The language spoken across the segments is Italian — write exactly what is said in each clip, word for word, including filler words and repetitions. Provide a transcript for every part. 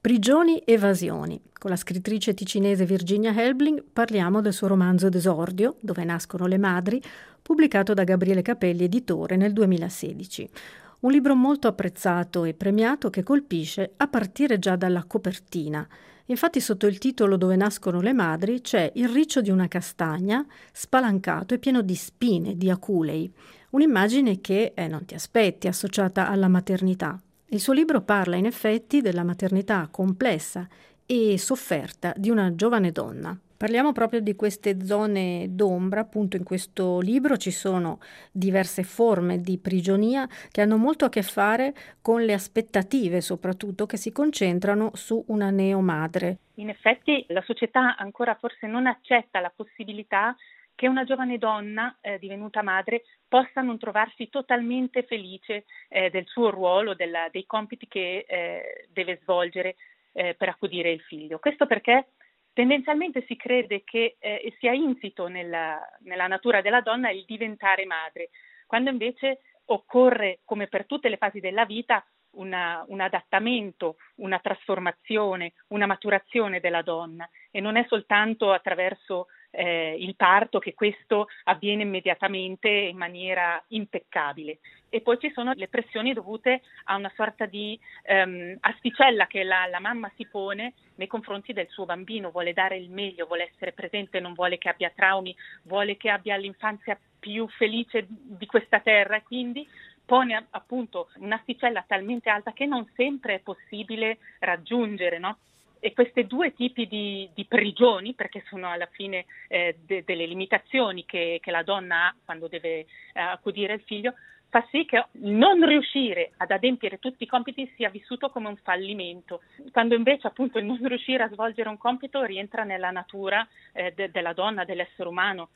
Prigioni, evasioni. Con la scrittrice ticinese Virginia Helbling parliamo del suo romanzo d'esordio, Dove nascono le madri, pubblicato da Gabriele Capelli, editore, nel duemilasedici. Un libro molto apprezzato e premiato che colpisce a partire già dalla copertina. Infatti sotto il titolo Dove nascono le madri c'è il riccio di una castagna spalancato e pieno di spine, di aculei. Un'immagine che eh, non ti aspetti associata alla maternità. Il suo libro parla in effetti della maternità complessa e sofferta di una giovane donna. Parliamo proprio di queste zone d'ombra, appunto in questo libro ci sono diverse forme di prigionia che hanno molto a che fare con le aspettative, soprattutto che si concentrano su una neomadre. In effetti la società ancora forse non accetta la possibilità che una giovane donna eh, divenuta madre possa non trovarsi totalmente felice eh, del suo ruolo, della, dei compiti che eh, deve svolgere eh, per accudire il figlio. Questo perché tendenzialmente si crede che eh, sia insito nella, nella natura della donna il diventare madre, quando invece occorre, come per tutte le fasi della vita, una, un adattamento, una trasformazione, una maturazione della donna, e non è soltanto attraverso eh, il parto che questo avviene immediatamente in maniera impeccabile. E poi ci sono le pressioni dovute a una sorta di ehm, asticella che la, la mamma si pone nei confronti del suo bambino, vuole dare il meglio, vuole essere presente, non vuole che abbia traumi, vuole che abbia l'infanzia più felice di questa terra, e quindi pone appunto un'asticella talmente alta che non sempre è possibile raggiungere, no? E questi due tipi di, di prigioni, perché sono alla fine eh, de, delle limitazioni che, che la donna ha quando deve eh, accudire il figlio, fa sì che non riuscire ad adempiere tutti i compiti sia vissuto come un fallimento, quando invece appunto il non riuscire a svolgere un compito rientra nella natura eh, de, della donna, dell'essere umano,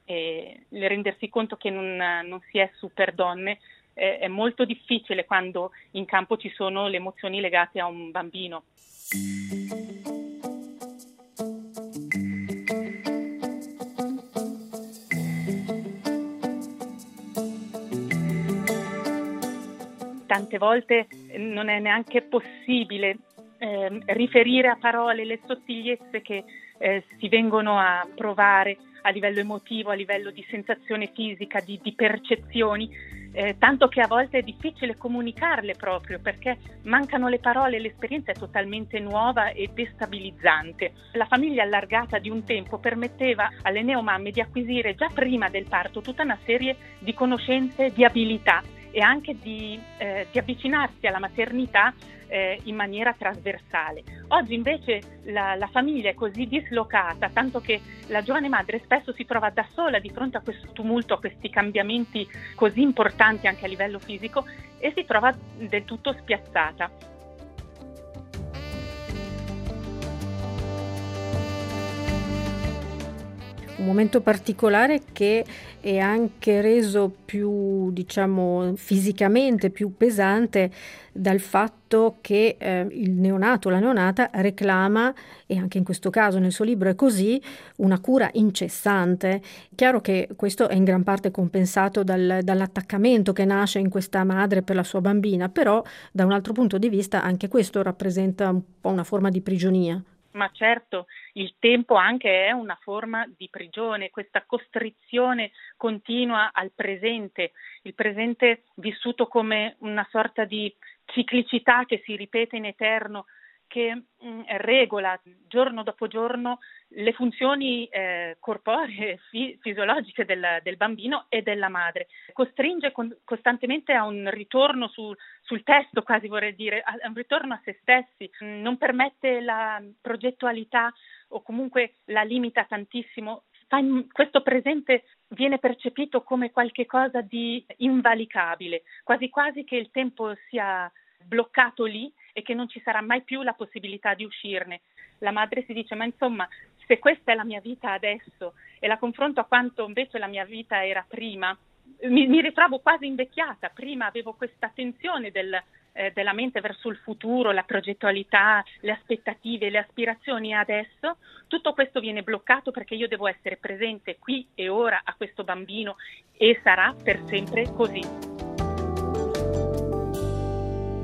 e rendersi conto che non, non si è super donne eh, è molto difficile quando in campo ci sono le emozioni legate a un bambino. Tante volte non è neanche possibile eh, riferire a parole le sottigliezze che eh, si vengono a provare a livello emotivo, a livello di sensazione fisica, di, di percezioni, eh, tanto che a volte è difficile comunicarle proprio perché mancano le parole, l'esperienza è totalmente nuova e destabilizzante. La famiglia allargata di un tempo permetteva alle neomamme di acquisire già prima del parto tutta una serie di conoscenze, di abilità e anche di, eh, di avvicinarsi alla maternità eh, in maniera trasversale. Oggi invece la, la famiglia è così dislocata, tanto che la giovane madre spesso si trova da sola di fronte a questo tumulto, a questi cambiamenti così importanti anche a livello fisico, e si trova del tutto spiazzata. Un momento particolare che è anche reso più, diciamo, fisicamente più pesante dal fatto che eh, il neonato, la neonata reclama, e anche in questo caso nel suo libro è così, una cura incessante. Chiaro che questo è in gran parte compensato dal, dall'attaccamento che nasce in questa madre per la sua bambina, però da un altro punto di vista anche questo rappresenta un po' una forma di prigionia. Ma certo, il tempo anche è una forma di prigione, questa costrizione continua al presente, il presente vissuto come una sorta di ciclicità che si ripete in eterno, che mh, regola giorno dopo giorno le funzioni eh, corporee, fi- fisiologiche del, del bambino e della madre. Costringe con- costantemente a un ritorno su, sul testo, quasi vorrei dire, a, a un ritorno a se stessi. Non permette la progettualità o comunque la limita tantissimo. Fa in, questo presente viene percepito come qualche cosa di invalicabile, quasi quasi che il tempo sia bloccato lì e che non ci sarà mai più la possibilità di uscirne. La madre si dice: ma insomma, se questa è la mia vita adesso e la confronto a quanto invece la mia vita era prima, mi, mi ritrovo quasi invecchiata. Prima avevo questa tensione del, eh, della mente verso il futuro, la progettualità, le aspettative, le aspirazioni, e adesso tutto questo viene bloccato perché io devo essere presente qui e ora a questo bambino, e sarà per sempre così.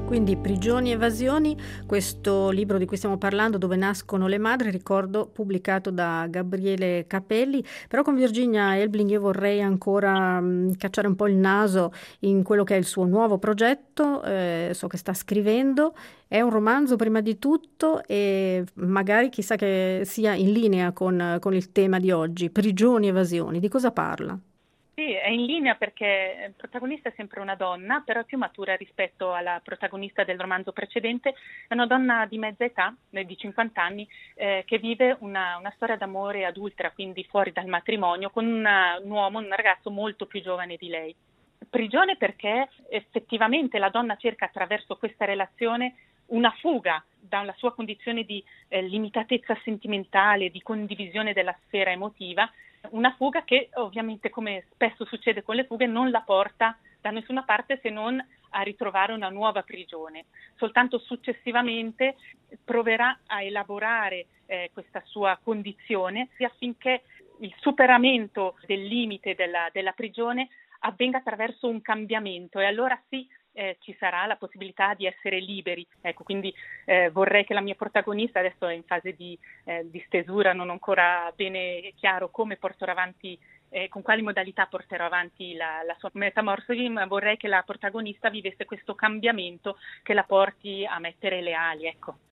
Quindi Prigioni e evasioni, questo libro di cui stiamo parlando, Dove nascono le madri, ricordo pubblicato da Gabriele Capelli, però con Virginia Elbling io vorrei ancora mh, cacciare un po' il naso in quello che è il suo nuovo progetto, eh, so che sta scrivendo, è un romanzo prima di tutto e magari chissà che sia in linea con, con il tema di oggi, Prigioni e evasioni, di cosa parla? Sì, è in linea perché il protagonista è sempre una donna, però è più matura rispetto alla protagonista del romanzo precedente. È una donna di mezza età, eh, di cinquanta anni, eh, che vive una, una storia d'amore adultera, quindi fuori dal matrimonio, con una- un uomo, un ragazzo molto più giovane di lei. Prigione perché effettivamente la donna cerca attraverso questa relazione una fuga dalla sua condizione di eh, limitatezza sentimentale, di condivisione della sfera emotiva, una fuga che ovviamente, come spesso succede con le fughe, non la porta da nessuna parte se non a ritrovare una nuova prigione. Soltanto successivamente proverà a elaborare eh, questa sua condizione affinché il superamento del limite della, della prigione avvenga attraverso un cambiamento, e allora sì, eh, ci sarà la possibilità di essere liberi. Ecco, quindi eh, vorrei che la mia protagonista, adesso è in fase di, eh, di stesura, non ho ancora bene chiaro come porterò avanti, eh, con quali modalità porterò avanti la, la sua metamorfosi, ma vorrei che la protagonista vivesse questo cambiamento che la porti a mettere le ali, ecco.